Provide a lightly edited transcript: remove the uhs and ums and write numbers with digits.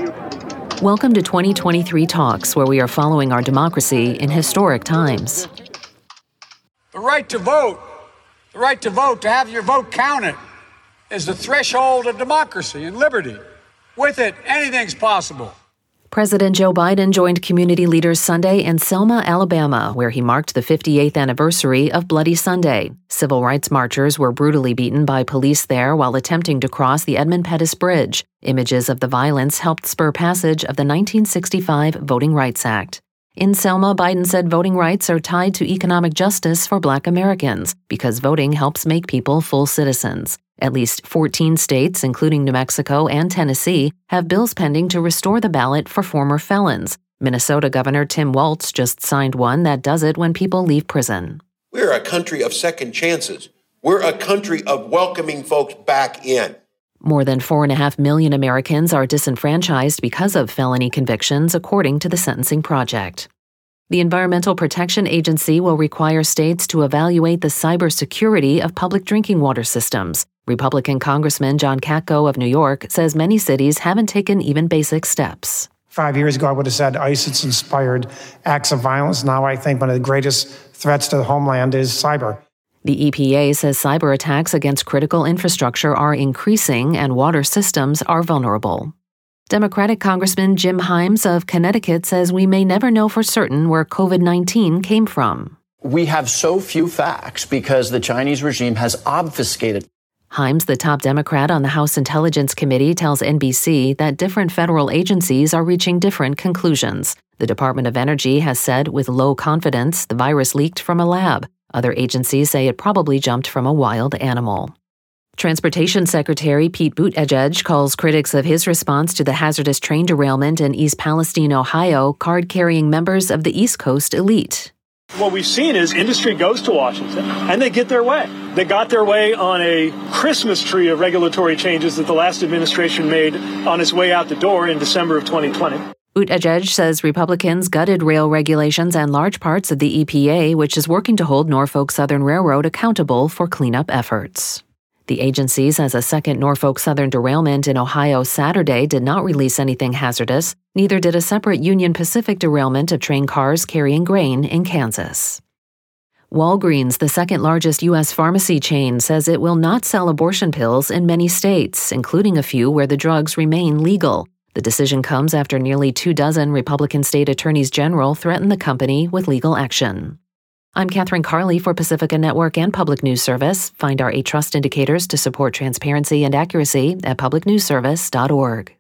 Welcome to 2023 Talks, where we are following our democracy in historic times. The right to vote, to have your vote counted, is the threshold of democracy and liberty. With it, anything's possible. President Joe Biden joined community leaders Sunday in Selma, Alabama, where he marked the 58th anniversary of Bloody Sunday. Civil rights marchers were brutally beaten by police there while attempting to cross the Edmund Pettus Bridge. Images of the violence helped spur passage of the 1965 Voting Rights Act. In Selma, Biden said voting rights are tied to economic justice for Black Americans because voting helps make people full citizens. At least 14 states, including New Mexico and Tennessee, have bills pending to restore the ballot for former felons. Minnesota Governor Tim Walz just signed one that does it when people leave prison. We're a country of second chances. We're a country of welcoming folks back in. More than 4.5 million Americans are disenfranchised because of felony convictions, according to the Sentencing Project. The Environmental Protection Agency will require states to evaluate the cybersecurity of public drinking water systems. Republican Congressman John Katko of New York says many cities haven't taken even basic steps. 5 years ago, I would have said ISIS-inspired acts of violence. Now I think one of the greatest threats to the homeland is cyber. The EPA says cyber attacks against critical infrastructure are increasing and water systems are vulnerable. Democratic Congressman Jim Himes of Connecticut says we may never know for certain where COVID-19 came from. We have so few facts because the Chinese regime has obfuscated. Himes, the top Democrat on the House Intelligence Committee, tells NBC that different federal agencies are reaching different conclusions. The Department of Energy has said with low confidence the virus leaked from a lab. Other agencies say it probably jumped from a wild animal. Transportation Secretary Pete Buttigieg calls critics of his response to the hazardous train derailment in East Palestine, Ohio, card-carrying members of the East Coast elite. What we've seen is industry goes to Washington, and they get their way. They got their way on a Christmas tree of regulatory changes that the last administration made on its way out the door in December of 2020. Buttigieg says Republicans gutted rail regulations and large parts of the EPA, which is working to hold Norfolk Southern Railroad accountable for cleanup efforts. The agency says a second Norfolk Southern derailment in Ohio Saturday did not release anything hazardous. Neither did a separate Union Pacific derailment of train cars carrying grain in Kansas. Walgreens, the second largest U.S. pharmacy chain, says it will not sell abortion pills in many states, including a few where the drugs remain legal. The decision comes after nearly 24 Republican state attorneys general threatened the company with legal action. I'm Catherine Carley for Pacifica Network and Public News Service. Find our 8 trust indicators to support transparency and accuracy at publicnewsservice.org.